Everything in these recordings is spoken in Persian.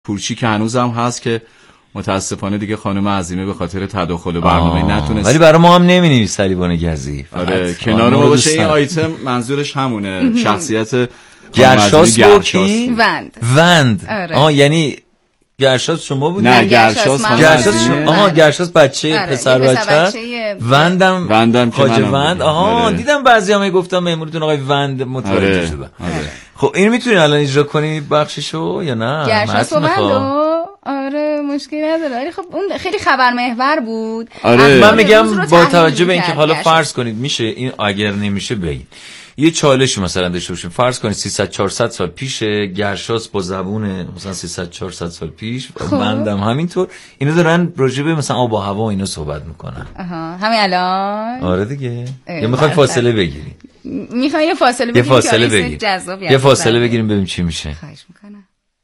پورچی که هنوزم هست که متاسفانه دیگه خانم عظیمه به خاطر تداخل برنامه نتونست، ولی برای ما هم نمی‌نویسه سلیبان گزی. آره کنار ما باشه. این آیتم منظورش همونه، شخصیت گرشاس کی؟ وند. آره. یعنی گرشاس شما بود؟ نه گرشاس شما. گرشاس بچه پسر بچه. وندم خواجه وند. دیدم بعضی‌ها میگفتن مامورتون آقای وند متوجه شدن. خب این میتونی الان اجرا کنی بخششو یا نه؟ گرشاس و وندو آره مشکلی نداره، ولی خب اون خیلی خبر محور بود. آره. من میگم با توجه به اینکه حالا فرض کنید میشه این، اگر نمیشه بگید یه چالشی مثلا داشته باشیم، فرض کنید 300-400 سال پیش گرشاس با زبون مثلا 300-400 سال پیش بندم همینطور اینا دارن راجع به مثلا آب و هوا اینا صحبت میکنن. همین الان. آره دیگه. یا میخوایم فاصله بگیریم؟ میخوایم یه فاصله بگیریم. یه فاصله بگیریم ببینیم چی میشه. خواهش میکنم.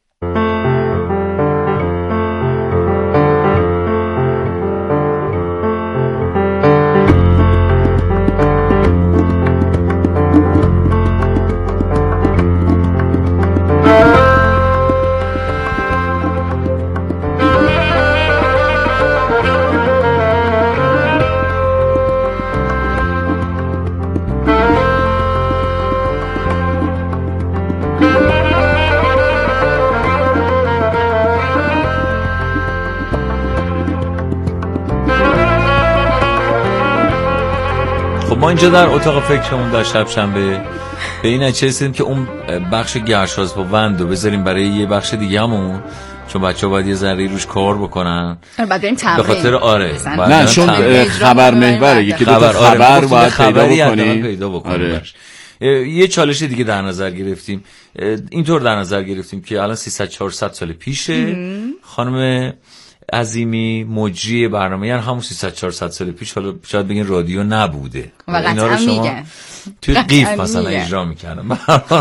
ما اینجا در اتاق فکرمون در شب شنبه به این نتیجه رسیدیم که اون بخش گرشاس با وندو بذاریم برای یه بخش دیگه همون، چون بچه‌ها باید یه ذره روش کار بکنن. بعد بریم تمرین. به خاطر نه چون خبر محوره، یکی دو تا خبر باید پیدا بکنیم. یه چالش دیگه در نظر گرفتیم، اینطور در نظر گرفتیم که الان 300-400 سال پیشه خانم عظیمی مجری برنامه، یعنی همون 300-400 سال پیش، حالا شاید بگین رادیو نبوده و اینا رو شما توی قیف مثلا اجرا میکردم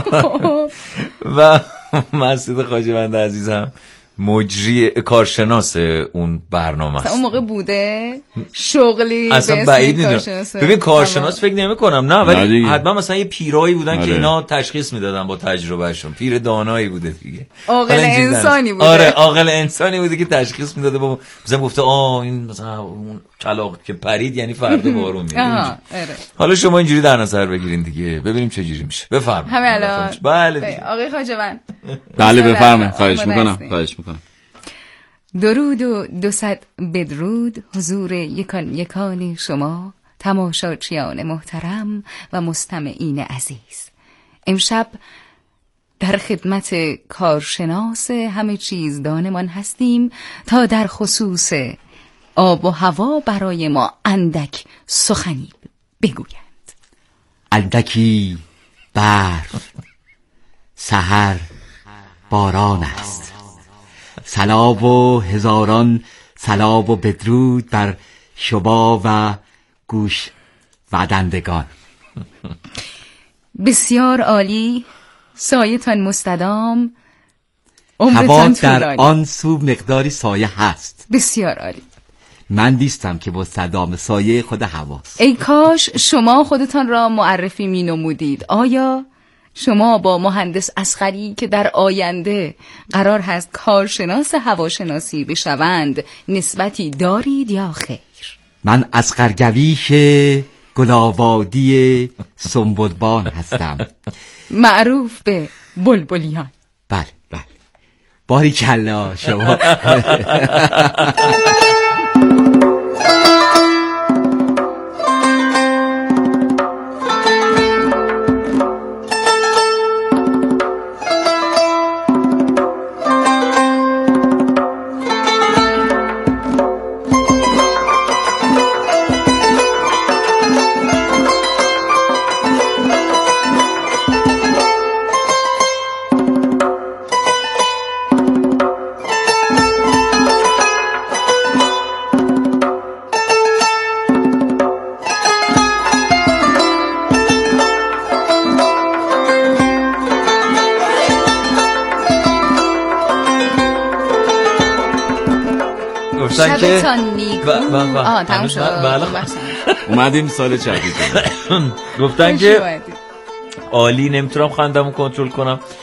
و مسعود خواجه وند عزیزم مجری کارشناس اون برنامه است. اون موقع بوده شغلی اصلا بعید نیست. ببین کارشناس فکر نمی‌کنم، نه ولی حتما مثلا یه پیرایی بودن که اینا تشخیص میدادن با تجربهشون. پیر دانایی بوده دیگه، عاقل انسانی بوده. آره عاقل انسانی بوده که تشخیص میداده. با مثلا گفته این مثلا اون کلاغ که پرید یعنی فردا بارون میاد. حالا شما اینجوری در نظر بگیرین دیگه ببینیم چه جوری میشه. بفرمایید. همین الان بله آقای خواجه وند. بله بفرمایید. خواهش میکنم. درود و 200 بدرود حضور یکان شما تماشاچیان محترم و مستمعین عزیز. امشب در خدمت کارشناس همه چیز دانمان هستیم تا در خصوص آب و هوا برای ما اندک سخنی بگویند. اندکی برف، سحر باران است. سلام و هزاران سلام و بدرود بر شما و گوش وعدندگان. بسیار عالی، سایتان مستدام، هوا در آن سو مقداری سایه هست. بسیار عالی. من دیستم که مستدام سایه خود هواست. ای کاش شما خودتان را معرفی می نمودید. آیا شما با مهندس اصغری که در آینده قرار هست کارشناس هواشناسی بشوند نسبتی دارید یا خیر؟ من اصغرگویش گلاوادی سنبلبان هستم، معروف به بلبلیان. بله باریکلا شما. شبتان نیکو. تمام شد. اومدیم سال جدید. گفتن که عالی، نمیتونم خندمو کنترل کنم.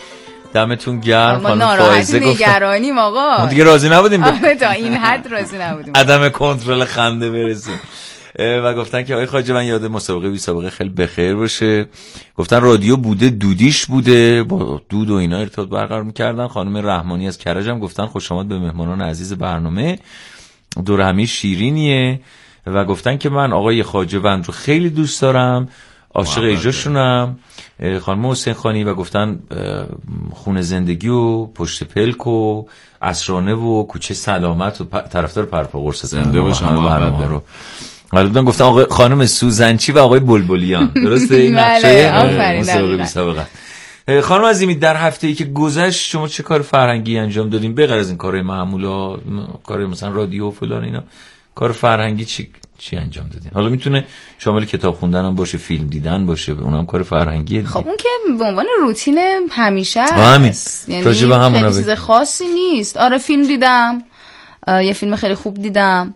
دمتون گرم. خانم فائزه گفت نگرانیم آقا، ما دیگه راضی نبودیم تا این حد راضی نبودیم عدم کنترل خنده برسیم. و گفتن که آقای خواجه یاد مسابقه بی سابقه خیلی بخیر باشه. گفتن رادیو بوده، دودیش بوده، با دود و اینا ارتباط برقرار می‌کردن. خانم رحمانی از کرج هم گفتن خوش آمد به مهمانان عزیز برنامه، دور همی شیرینیه. و گفتن که من آقای خواجه رو خیلی دوست دارم، عاشق اجراشونم. خانم حسین خانی و گفتن خونه زندگی و پشت پلک و اسرانه و کوچه سلامت و طرفدار پرپا قرص زنده باشن برنامه رو. ولی گفتن آقای خانم سوزنچی و آقای بلبلیان. درسته این نقشه مسابقه بی سابقه. خانم عظیمی، در هفته‌ای که گذشت شما چه کار فرهنگی انجام دادین به غیر از این کارهای معمولا، کار مثلا رادیو و فلان اینا؟ کار فرهنگی چی انجام دادین؟ حالا میتونه شامل کتاب خوندن هم باشه، فیلم دیدن باشه، اونم کار فرهنگیه. خب اون که به عنوان روتین همیشه همین، یعنی خیلی چیز خاصی نیست. آره فیلم دیدم، یه فیلم خیلی خوب دیدم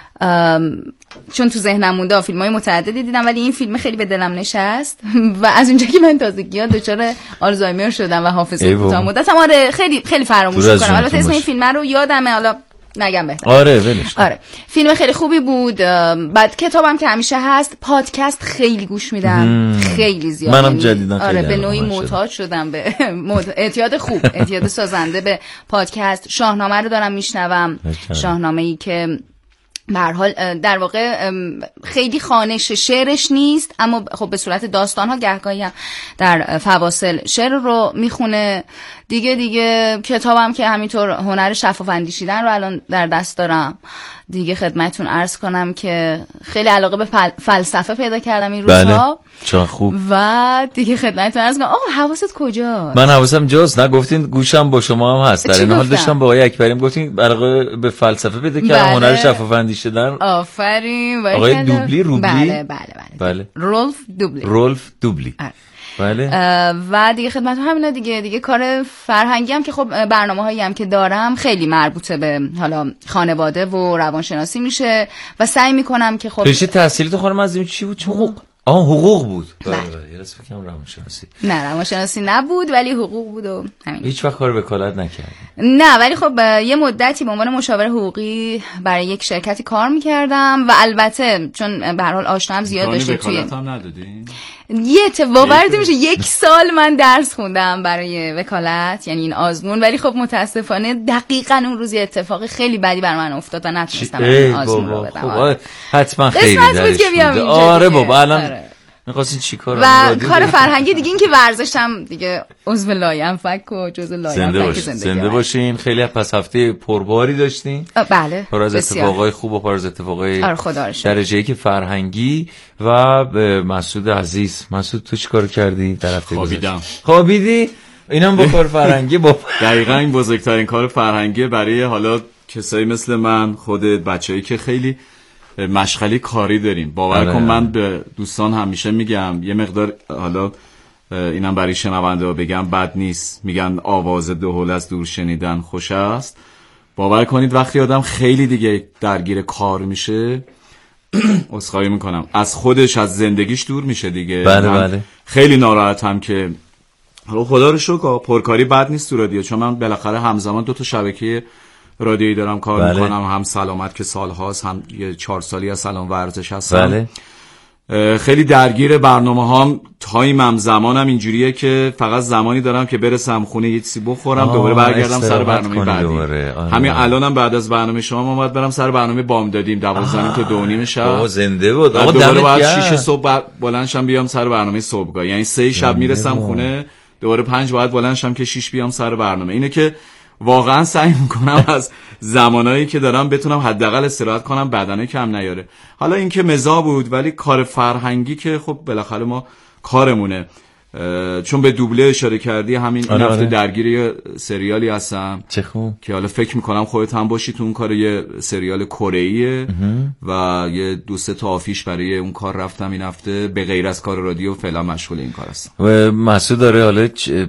چون تو ذهنم مونده. فیلم‌های متعددی دیدم ولی این فیلم خیلی به دلم نشست و از اونجایی که من تازگی‌ها دچار آلزایمر شدم و حافظه کوتاه مدتم، آره خیلی فراموش می‌کنم. البته اسم این فیلم رو یادمه، حالا نگم بهتر. آره فیلم خیلی خوبی بود. بعد کتابم که همیشه هست، پادکست خیلی گوش میدم، خیلی زیاد. منم جدیداً آره به نوعی معتاد شدم به اعتیاد خوب، اعتیاد سازنده به پادکست. شاهنامه رو دارم میشنوم، شاهنامه‌ای که به هر حال در واقع خیلی خوانش شعرش نیست، اما خب به صورت داستان‌ها گهگاهی هم در فواصل شعر رو میخونه. دیگه کتابم که همینطور هنر شفاف اندیشیدن رو الان در دست دارم. دیگه خدمتتون عرض کنم که خیلی علاقه به فلسفه پیدا کردم این روزها. چه خوب. و دیگه خدمتتون عرض کنم آقا حواست کجاست؟ من حواسم جاست. نگفتین گوشم با شما هم هست. در این حال داشتم با آقای اکبریم گفتین علاقه به فلسفه پیدا کردم، هنر شفاف اندیشیدن. آفرین. آقای روبلی. بله. رولف دوبلی. بله. و دیگه خدمت همینا دیگه کار فرهنگی هم که خب برنامه‌هایی هم که دارم خیلی مربوطه به حالا خانواده و روانشناسی میشه و سعی میکنم که خب رشته تحصیلیت خانم عظیمی چی بود؟ حقوق. حقوق بود. بله. یه راست فکر کنم روانشناسی. نه روانشناسی نبود ولی حقوق بود و همین. هیچ وقت کار وکالت نکردم. نه ولی خب یه مدتی به عنوان مشاور حقوقی برای یک شرکتی کار میکردم و البته چون به هر حال آشنام زیاد داشتیم توی وکالت هم ندادین؟ یه باورت میشه 1 سال من درس خوندم برای وکالت، یعنی این آزمون، ولی خب متاسفانه دقیقاً اون روز اتفاق خیلی بدی بر من افتاد و نتونستم این آزمون رو بدم. خب حتما خیلی درش بوده. آره بابا الان می‌خواستین چیکار و کار فرهنگی دیگه این که ورزشم دیگه عضو لاینفک و جزء لاینفک زنده باشین. خیلی پس هفته پرباری داشتین. بله پر از اتفاقای خوب و پر از اتفاقای درجه‌ای که فرهنگی. و مسعود عزیز، مسعود تو چیکار کردی در هفته گذشته؟ خوابیدی؟ اینم با کار فرهنگی با دقیقاً این بزرگترین کار فرهنگی برای حالا کسایی مثل من، خودت، بچه‌ای که خیلی مشغله کاری داریم. باور کن من به دوستان همیشه میگم یه مقدار، حالا اینم برای شنونده ها بگم بد نیست، میگن آواز دهل از دور شنیدن خوش است. باور کنید وقتی آدم خیلی دیگه درگیر کار میشه عذرخواهی میکنم از خودش، از زندگیش دور میشه دیگه. بله. خیلی ناراحتم که حالا خدا رو شکر پرکاری بد نیست تو رادیو، چون من بالاخره همزمان 2 تا شبکه رادیویی دارم کار میکنم، هم سلامت که سالهاست، هم یه 4 سالی از سلام ورزش هستم. خیلی درگیر برنامه هام، تایمم، زمانم اینجوریه که فقط زمانی دارم که برسم خونه یه چیزی بخورم دوباره برگردم سر برنامه بعدی. همین الانم بعد از برنامه شما اومد برم سر برنامه بامدادیم 12 تا 2:30 شب. زنده بود آقا. دوباره بعد 6 صبح بلند شم بیام سر برنامه صبحگاه، یعنی 3 شب میرسم خونه، دوباره 5 باید بلند شم که 6 بیام سر برنامه. اینه که واقعا سعی میکنم از زمانایی که دارم بتونم حداقل استراحت کنم، بدنه کم نیاره. حالا این که مزا بود، ولی کار فرهنگی که خب بالاخره ما کارمونه. چون به دوبله اشاره کردی، همین این هفته درگیر یه سریالی هستم. چه خوب. که حالا فکر میکنم خودت هم باشی تو اون کار. یه سریال کره‌ایه و یه 2-3 تا آفیش برای اون کار رفتم این هفته. به غیر از کار رادیو فعلا مشغول این کار هستم. و مسعود داره حالا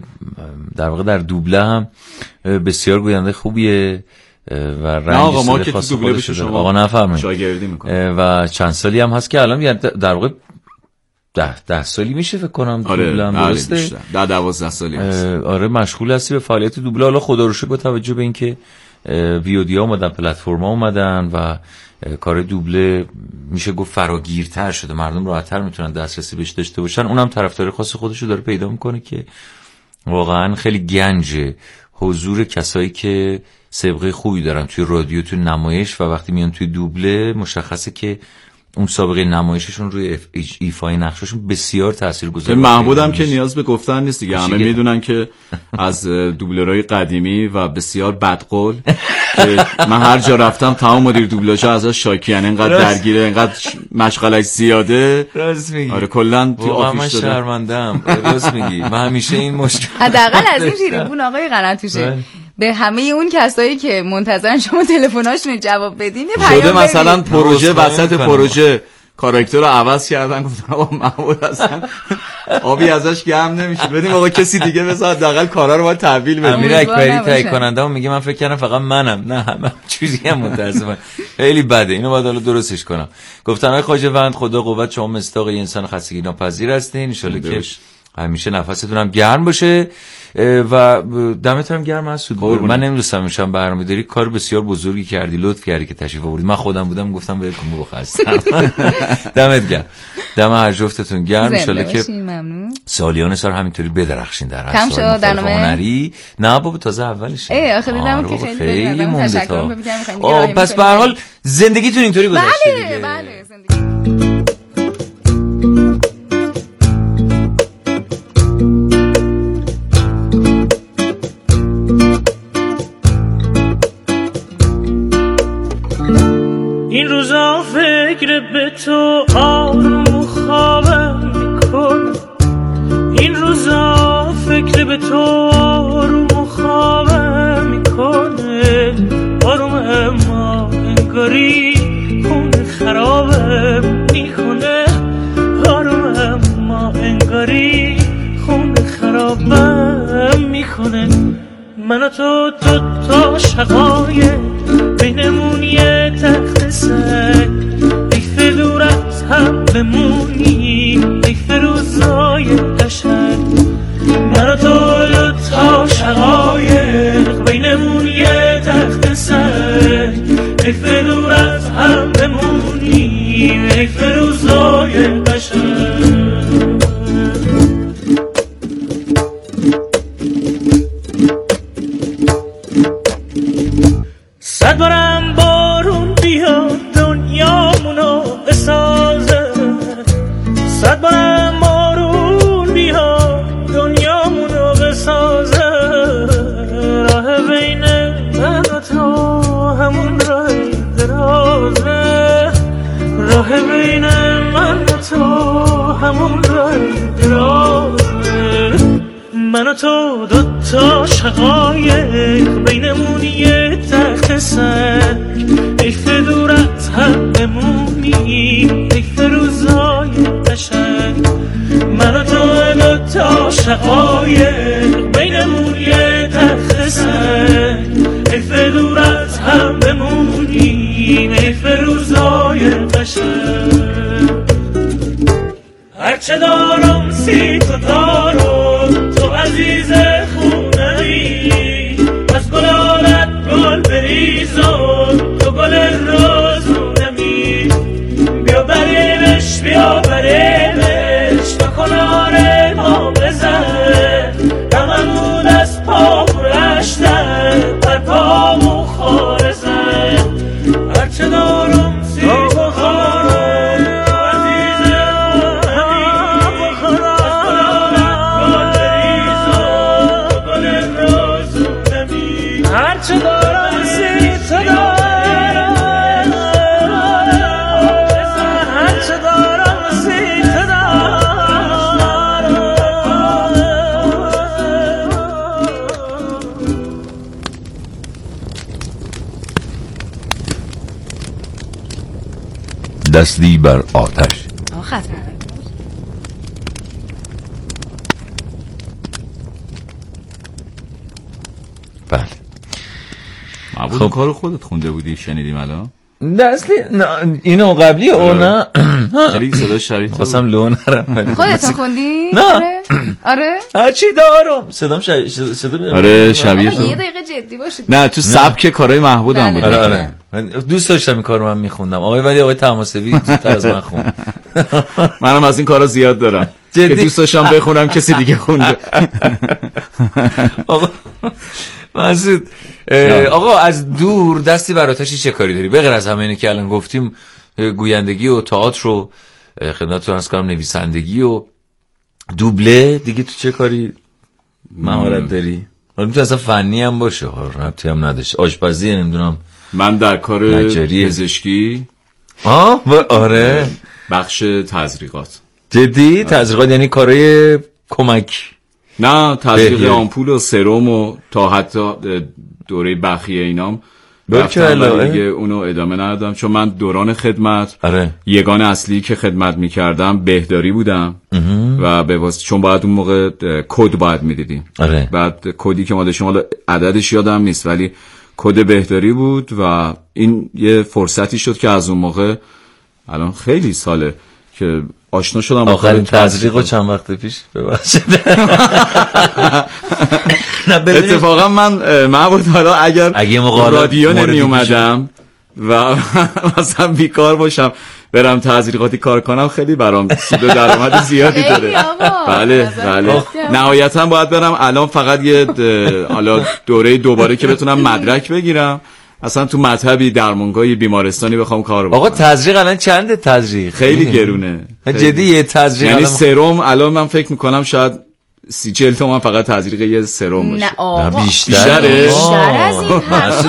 در واقع در دوبله هم بسیار گوینده خوبیه و رنگ سر خاص خودش داره. آقا نفهمید شاگردی میکنه و چند سالی هم هست که الان در واقع 10 سالی میشه فکر کنم. آره دوبلم درسته 10-12 سالی هست. آره مشغول هستی به فعالیت دوبله. حالا خدا رو شکر با توجه به اینکه ویودی ها اومدن، پلتفرم ها اومدن و کار دوبله میشه گفت فراگیرتر شده، مردم راحت‌تر میتونن دسترسی بهش داشته باشن. اونم طرفدار خاص خودش رو داره پیدا میکنه که واقعا خیلی گنجه حضور کسایی که سابقه خوبی دارن توی رادیو، توی نمایش، و وقتی میان توی دوبله مشخصه که اون سابقه نمایششون روی ایفای نقششون بسیار تاثیرگذاره. محمود هم که نیاز به گفتن نیست دیگه، همه میدونن که از دوبلرهای قدیمی و بسیار بدقول که من هر جا رفتم تمام مدیر دوبلاژها ازش شاکیان، اینقدر درگیره، اینقدر مشغلش زیاده. راست میگی. آره کلا تو آفیس من شرمنده‌ام. راست میگی. من همیشه این مشکل حداقل از این تریبون آقای قناتوشه به همه اون کسایی که منتظرن شما تلفن‌هاشون رو جواب بدین شده مثلا پروژه وسط پروژه کاراکتر رو عوض کردن، گفتن آقا محمود اصلا آبی ازش گرم نمیشه، بدیم آقا کسی دیگه بذار حداقل کارا رو باید تحویل بدیم. امیر اکبری تایید کننده‌ام میگه من فکر کردم فقط منم، نه همه چیزی هم متأسفانه خیلی بده، اینو باید حالا درستش کنم. گفتن آقای خواجه‌وند خدا قوت، شما مصداق یه انسان خستگی ناپذیر هستین، ان شاءالله که همیشه نفستون هم گرم باشه و دمت هم گرم مسعود. من نمی‌دونستم میشم برنامه‌داری، کار بسیار بزرگی کردی، لطف کردی که تشریف آوردی. من خودم بودم گفتم ول کن بخواستم. دمت گرم. دم هر جفتتون گرم. ان شاءالله که سالیان سال همینطوری بدرخشین در هر هنری. نه بابا تازه اولشه. آخه دیدم که خیلی مونده تا. پس به هر حال زندگیتون اینطوری گذشته دیگه. بله زندگی. این روزا فکر به تو آروم و خوابم میکنه، این روزا فکر به تو آروم و خوابم میکنه، آروم اما انگاری خونه خرابم میکنه، آروم اما انگاری خونه خرابم میکنه. من و تو دوتا شقایق بینمون یه تخت سنگ، حیف دور از هم بمونی، حیف روزای قشنگ. من و تو دوتا شقایق بینمون یه تخت سنگ، حیف دور از هم بمونی، حیف روزای قشنگ. صد بارم بارون بیاد دنیامونو بسازه، صد بارم بارون بیاد دنیامونو بسازه، راه بین من و تو همون راه درازه، راه بین من و تو همون راه درازه. من و تو دوتا شقایق بینمون یه تخت سنگ، حیف دور از هم بمونی، حیف روزای قشنگ. من و تو دوتا شقایق بینمون یه تخت سنگ، حیف دور از هم بمونی، حیف روزای قشنگ. هرچه دارم سی تو دارم، تو عزیز خونه‌ای، از گلالت گل بریزم، تو گل روزونمی. بیا بریمش بیا بریمش، تو کنار ما بزن، غممون از پا برشتن، بر پامون خاره زن. هرچه دارم سی تو دارم، هرچه دارم سی تو دارم، هرچه دارم سی تو دارم. دستی بر آتش. معبود کارو خودت خونده بودی شنیدیم الان؟ دستی اینو قبلی او نه خیلی صدا شبیه خواستم لو نرم. خودت خوندی؟ نه. آره هرچی دارم صدام آره شبیه تو. یه دقیقه جدی باشید. نه تو سبک کارهای محبودم بود. آره من دوست داشتم این کارو من میخوندم ولی آقای تماسبی زودتر از من خوند. منم از این کارا زیاد دارم که دوست داشتم بخونم کسی دیگه خونده. آقا مسعود آقا از دور دستی بر آتشی چه کاری داری بغیر از همه اینه که الان گفتیم گویندگی و تئاتر رو خدمتتون عرض کنم نویسندگی و دوبله دیگه تو چه کاری مهارت داری؟ حالا میتونه اصلا فنی هم باشه ربطی هم نداشته آشپزی نمیدونم من در کار پزشکی آره بخش تزریقات جدی تزریقات یعنی کارهای کمک نه تزریق آمپول و سرم و تا حتی دوره بخیه اینام رفتم دیگه اونو ادامه ندادم چون من دوران خدمت یگان اصلی که خدمت میکردم بهداری بودم و چون باید اون موقع کد باید میدیدیم بعد کدی که ما داشتیم حالا عددش یادم نیست ولی کد بهداری بود و این یه فرصتی شد که از اون موقع الان خیلی ساله که آشنا شدم آخرین تزریقو چند وقت پیش ببخشید اتفاقا من بود حالا اگر رادیو نمی اومدم و مثلا بیکار باشم برم تزریقاتی کار کنم خیلی برام سود و درآمد زیادی داره. بله نهایتا باید برم الان فقط یه حالا دوره دوباره که بتونم مدرک بگیرم اصلا تو مطبی درمانگاهی بیمارستانی بخوام کار بکنم. آقا تزریق الان چنده تزریق؟ خیلی گرونه. جدی یه تزریق یعنی سرم الان من فکر میکنم شاید 30-40 تومن فقط تزریق یه سرم باشه. نه آقا بیشتره از این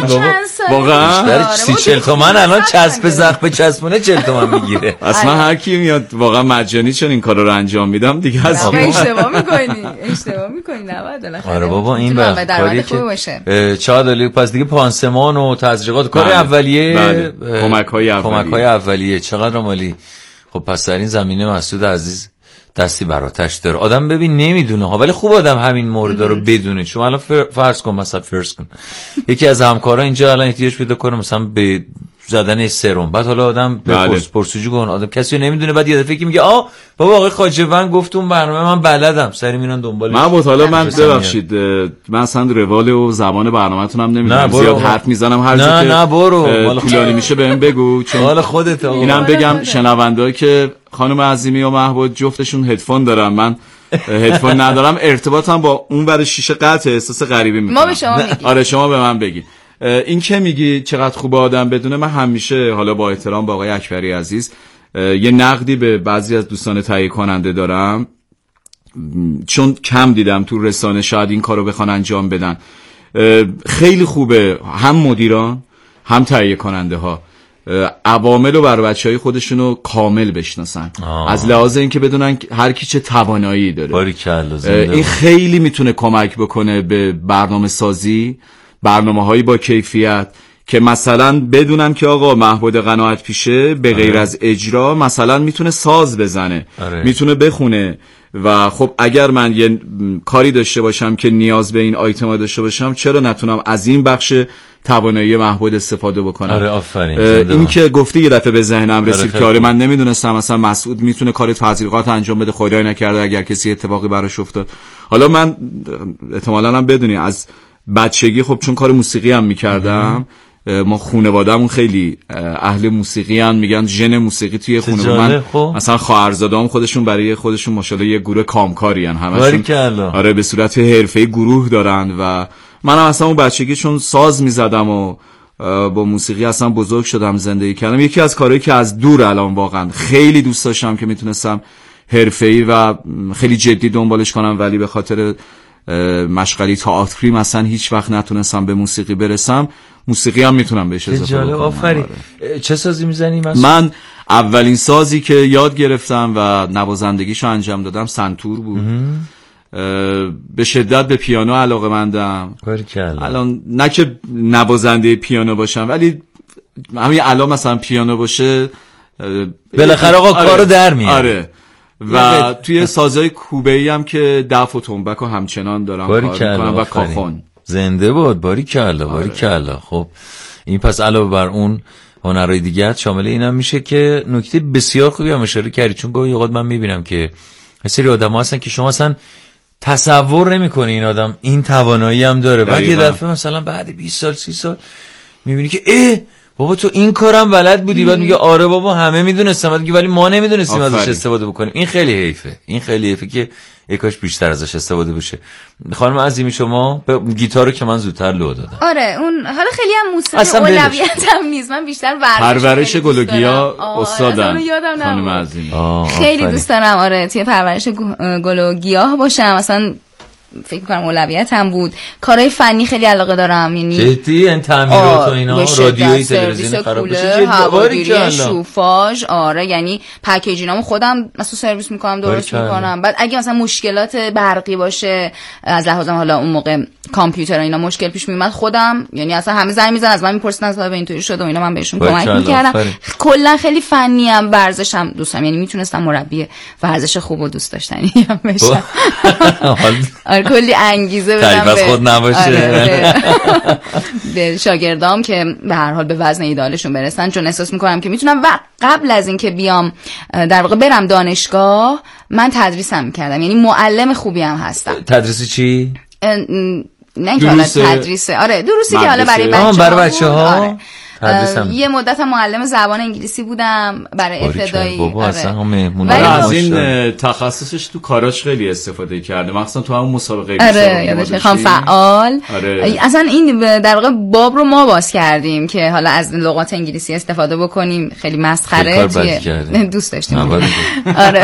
واقعا 30-40 تومن الان چسب زخم چسبونه 40 تومن میگیره. اصلا هر کی میاد واقعا مجانی چون این کارا رو انجام میدم دیگه از اشتباه میکنی نباید بالاخره. آره بابا این کاری که چا دلی پس دیگه پانسمان و تزریقات کار اولیه کمک‌های اولیه چقدر مالی. خب پس در این زمینه مسعود عزیز دستی بر آتش داره. آدم ببین نمیدونه ها ولی خوب آدم همین مورد رو بدونه. چون الان فرض کن یکی از همکارا اینجا الان احتیاج پیدا کنه مثلا به زدن سرم بعد حالا آدم پرسجو کنه آدم کسی نمیدونه بعد یه دفعه که میگه بابا آقای خواجه‌وند گفت اون برنامه من بلدم سری میرن دنبالش. من ببخشید من اصلا روال و زبان برنامه‌تون هم نمیدونم زیاد حرف میزنم هر جا که برو طولانی میشه بهم بگو چون حالا خودت اینم بگم شنونده‌ها که خانم عظیمی و محبوب جفتشون هدفون دارن من هدفون ندارم ارتباطم با اون ور شیشه قطع احساس غریبی میکنم. ما به شما میگیم آره شما به من بگی این که میگی چقدر خوب آدم بدونه. من همیشه حالا با احترام با آقای اکبری عزیز یه نقدی به بعضی از دوستان تهیه کننده دارم چون کم دیدم تو رسانه شاید این کارو بخوان انجام بدن. خیلی خوبه هم مدیران هم تهیه کننده ها عوامل و بر بچهای خودشونو کامل بشناسن از لحاظ اینکه بدونن هر کی چه توانایی داره. این خیلی میتونه کمک بکنه به برنامه سازی برنامه‌هایی با کیفیت که مثلا بدونم که آقا محبود قناعت پیشه به غیر از اجرا مثلا میتونه ساز بزنه میتونه بخونه و خب اگر من یه کاری داشته باشم که نیاز به این آیتما داشته باشم چرا نتونم از این بخش توانایی محبود استفاده بکنم. آره آفرین. این که گفتی یه دفعه به ذهنم رسید که آره من نمیدونستم مثلا مسعود میتونه کار تزریقات انجام بده خدای نکرده اگر کسی اتفاقی براش افتاد. حالا من احتمالاً هم بدونی از بچگی خب چون کار موسیقی هم میکردم ما خانواده‌مون خیلی اهل موسیقی ان میگن ژن موسیقی توی خانواده من مثلا خواهرزاده‌ام خودشون برای خودشون ماشاءالله یه گروه کامکاری ان همشون آره به صورت حرفه‌ای گروه دارن و منم اصلا اون بچگی چون ساز میزدم و با موسیقی اصلا بزرگ شدم زندگی کردم. یکی از کارهایی که از دور الان واقعا خیلی دوست داشتم که میتونستم حرفه‌ای و خیلی جدی دنبالش کنم ولی به خاطر مشغلی تئاتری مثلا هیچ وقت نتونستم به موسیقی برسم. موسیقی هم میتونم بهش اضافه کنم. آفرین. چه سازی میزنی مثلا؟ من اولین سازی که یاد گرفتم و نوازندگیشو انجام دادم سنتور بود. به شدت به پیانو علاقه‌مندم. الان نه که نوازنده پیانو باشم ولی همین الان مثلا پیانو باشه بالاخره آقا کارو در میاره. آره و توی سازهای کوبه‌ای هم که دف و تنبک و همچنان دارم کار میکنم و کاخون. زنده باد. باریکلا. خب این پس علاوه بر اون هنرهای دیگه شامل اینم میشه که نکته بسیار خوبی هم اشاره کردی، چون گاهی اوقات من میبینم که سری آدم‌ها هستن که شما اصلا تصور نمی‌کنی این آدم این توانایی هم داره، بعد یه دفعه مثلا بعد 20 سال 30 سال میبینی که بابا تو این کارم بلد بودی، بعد میگه آره بابا همه میدونستم، بعد میگه ولی ما نمیدونستیم ازش استفاده بکنیم. این خیلی حیفه که کاش بیشتر ازش استفاده بشه. خانم عظیمی شما گیتار رو که من زودتر لو دادم. آره اون حالا خیلی هم موسیقی اولویتم نیست، من بیشتر پرورش گل و گیا استادم خانم عظیمی. خیلی دوست دارم آره توی پرورش گل و گیاه باشم، اصلا فکر کنم اولویتم بود. کارهای فنی خیلی علاقه دارم، یعنی جدی این تعمیرات و اینا، رادیویی تلویزیون خراب بشه، هواداری شوفاژ، آره یعنی پکیجینامو خودم مثلا سرویس میکنم، درست میکنم. بعد اگه مثلا مشکلات برقی باشه از لحاظ حالا اون موقع کامپیوتر اینا مشکل پیش میومد، خودم یعنی اصلا همه زنگ میزنن از من میپرسن اصلا اینطوری شده و اینا، من بهشون کمک میکردم. کلا خیلی فنی ام، ورزشم دوستم، یعنی میتونستم مربی ورزش خوب و دوست داشتنی هم بشم. کلی انگیزه بدم به خود نباشه به شاگردام که به هر حال به وزن ایدالشون برسن، چون احساس میکنم که میتونم. و قبل از اینکه بیام در واقع برم دانشگاه من تدریسم میکردم، یعنی معلم خوبی هم هستم. تدریسی چی؟ نه که حالا تدریسه، آره دروسی که حالا برای بچه‌ها. یه مدت معلم زبان انگلیسی بودم برای ابتدایی. از این تخصصش تو کاراش خیلی استفاده کرده، مخصوصا تو همون مسابقه. آره یادش میخوام فعال. اصلا این در واقع باب رو ما باز کردیم که حالا از لغات انگلیسی استفاده بکنیم، خیلی مسخره دوست داشتیم. آره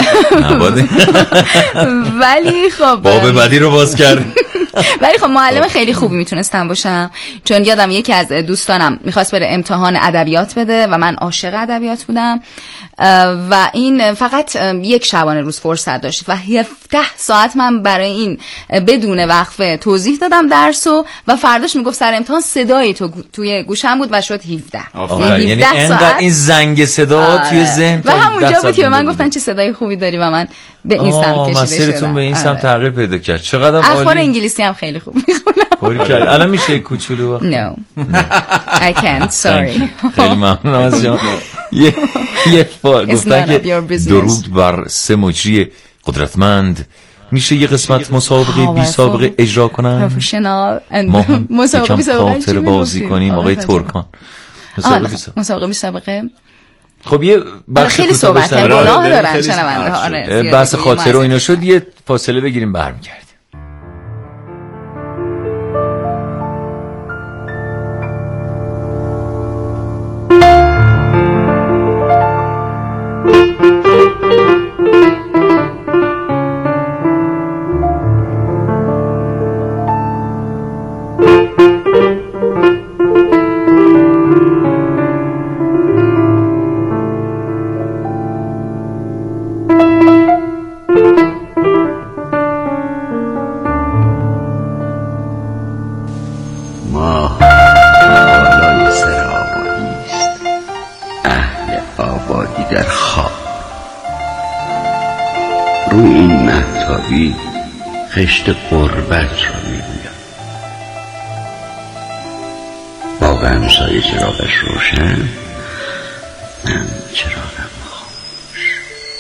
ولی خب باب بعدی رو باز کردیم. ولی خب معلم خیلی خوبی میتونستم باشم، چون یادم یکی از دوستانم میخواست بره امتحان ادبیات بده و من عاشق ادبیات بودم و این فقط یک شبانه روز فرصت داشت و 17 ساعت من برای این بدون وقفه توضیح دادم درسو و فرداش میگفت سر امتحان صدای تو توی گوشم بود و شد 17. یعنی انقدر این زنگ صدا توی ذهن و همونجا بود که من گفتن چه صدای خوبی داری و من به این سمت کشیده شدم. مسیرتون به این سمت تغییر پیدا کرد. چقدر عالی. اخبار انگلیسی هم خیلی خوب میخونم. الان میشه کوچولو؟ No I can't, sorry. خیلی ممنونم از شما. یه بار گفتن که درود بر 3 مجری قدرتمند، میشه یه قسمت مسابقه بی سابقه اجرا کنن؟ ما هم مسابقه بی سابقه خاطر بازی کنیم آقای ترکان. مسابقه بی سابقه خب یه بخش خیلی صحبت گناه دارن شنونده ها. آره بحث خاطر و اینا شد، یه فاصله بگیریم برمیگردیم. خشت قربت رو میگویم، با همسایه چراغش روشن، من چراغم خاموش.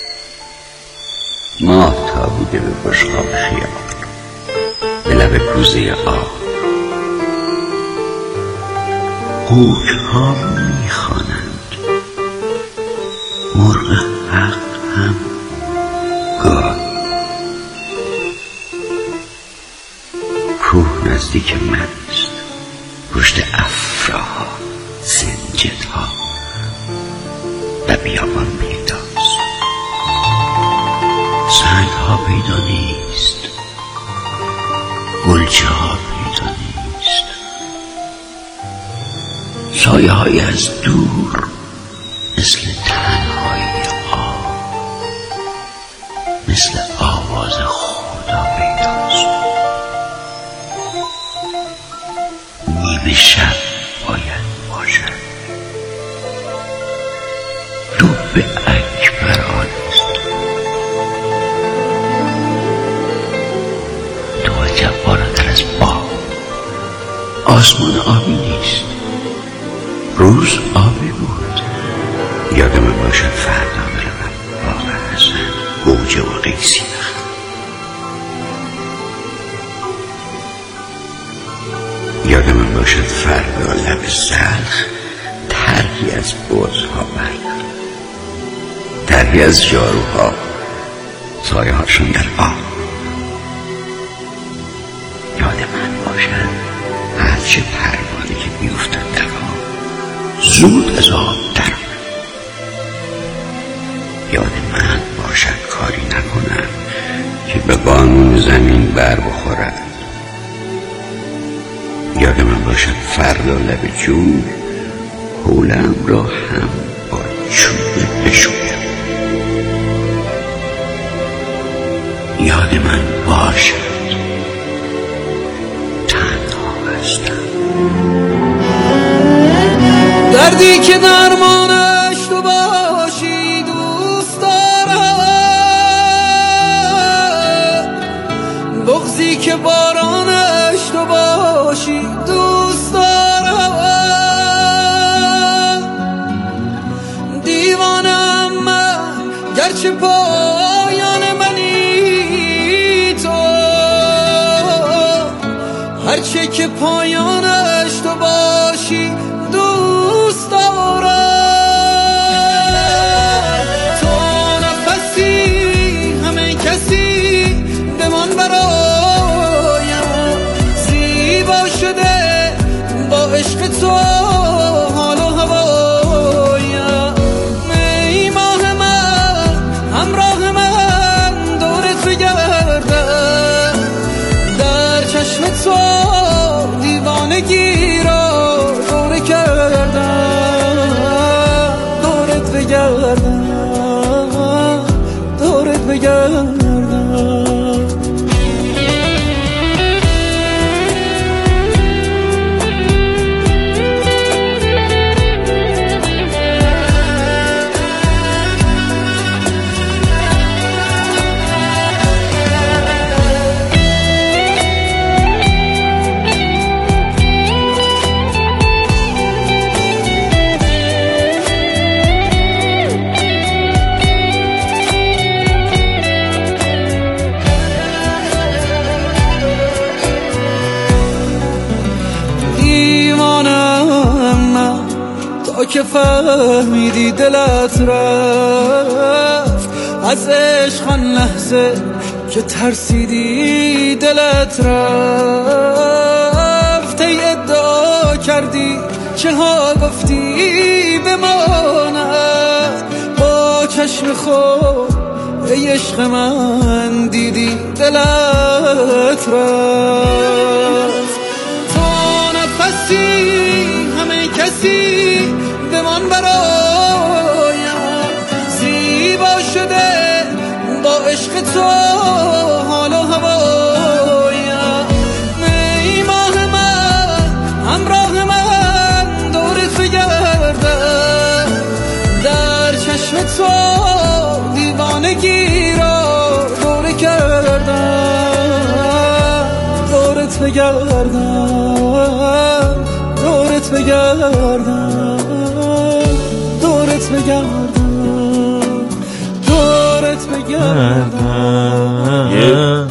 ماه تا بوده به بشقاب خیابان، به لب کوزه آب، قوک ها میخوانند، مرغ حق هم گاه. کوه نزدیک من است، پشت افراها، سنجدها و بیابان پیداست. سنگ ها پیدا نیست، گلچه ها پیدا نیست. سایه های از دور مثل تنهایی آب، مثل آواز خدا پیداست. نیمه شب باید باشد، دب اکبر آن است. تو عجب بالاتر از باد، آسمان آبی نیست، روز آبی بود. یادم باشد فردا بروم باغ حسن گوجه و قیسی بخرم. یادم باشد فردا لب سلخ طرحی از بزها بردارم، طرحی از جاروها سایه هاشون در آب. یاد من باشد هرچه پروانه که میافتد در آب زود از آب در. یاد من باشد کاری نکنم که به قانون زمین بر بخورد. یاد من باشد فردا لب جوی حولم را هم با چوب بشویم. یاد من باشد تنها هستم. دردی که درمانش تو باشی دوست دارم، بغضی که بارانش تو باشی دوست دارم. دیوانم من گرچه پایان منی تو، هرچه که پایانش تو باشی دوست دارم. تو نفسی همه کسی بمان برایم، زیبا شده با عشق تو حال و هوایم. ای ماه من همراه من دورت بگردم، در چشم تو دیوانگی را دوره کردم. دورت بگردم، دورت بگردم. که فهمیدی دلت رفت از عشق، آن لحظه که ترسیدی دلت رفت. ای ادعا کردی چه ها گفتی بماند، با چشم خود ای عشق من دیدی دلت رفت. تو نفسی همه کسی بمان برایم، زیبا شده با عشق تو حال و هوایم. ای ماه من همراه من دورت بگردم، در چشم تو دیوانگی را دوره کردم. دورت بگردم، دورت بگردم، دورت بگردم، دورت بگردم.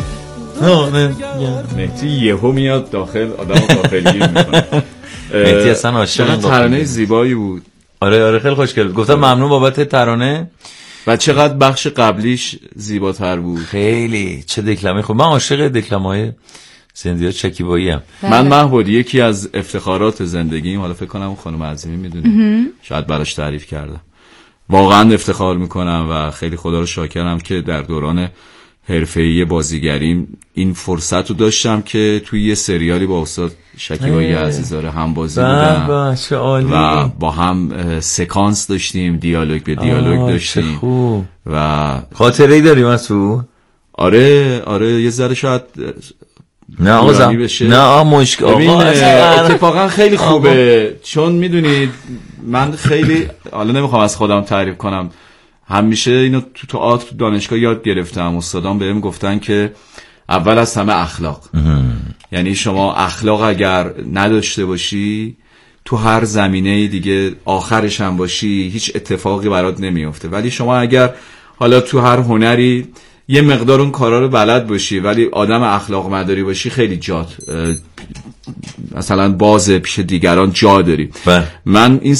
مهدی یهو میاد داخل، آدم داخلگیر میکنه. مهدی اصلا عاشق ترانه زیبایی بود. آره خیلی خوشگل بود. گفتم ممنون بابت ترانه. و چقدر بخش قبلیش زیباتر بود. خیلی چه دکلمه خوب. من عاشق دکلمه‌های زندیات شکیبایی هم. من محمود یکی از افتخارات زندگیم، حالا فکر کنم خانم عظیمی میدونه، شاید براش تعریف کردم، واقعا افتخار میکنم و خیلی خدا رو شاکرم که در دوران حرفه‌ای بازیگریم این فرصت رو داشتم که توی یه سریالی با استاد شکیبایی عزیزاده هم بازی بودم و با هم سکانس داشتیم، دیالوگ به دیالوگ داشتیم و خاطره‌ای داریم از تو؟ آره یه ذره شاید نه آقا نه مشک آقا اتفاقا خیلی خوبه چون میدونید من خیلی حالا نمیخوام از خودم تعریف کنم، همیشه اینو تو تئاتر تو دانشگاه یاد گرفتم. استادان بهم گفتن که اول از همه اخلاق، یعنی شما اخلاق اگر نداشته باشی تو هر زمینه دیگه آخرش هم باشی هیچ اتفاقی برات نمیفته. ولی شما اگر حالا تو هر هنری یه مقدار اون کارا رو بلد باشی ولی آدم اخلاق مداری باشی، خیلی جات مثلا باز پیش دیگران جا داری. من این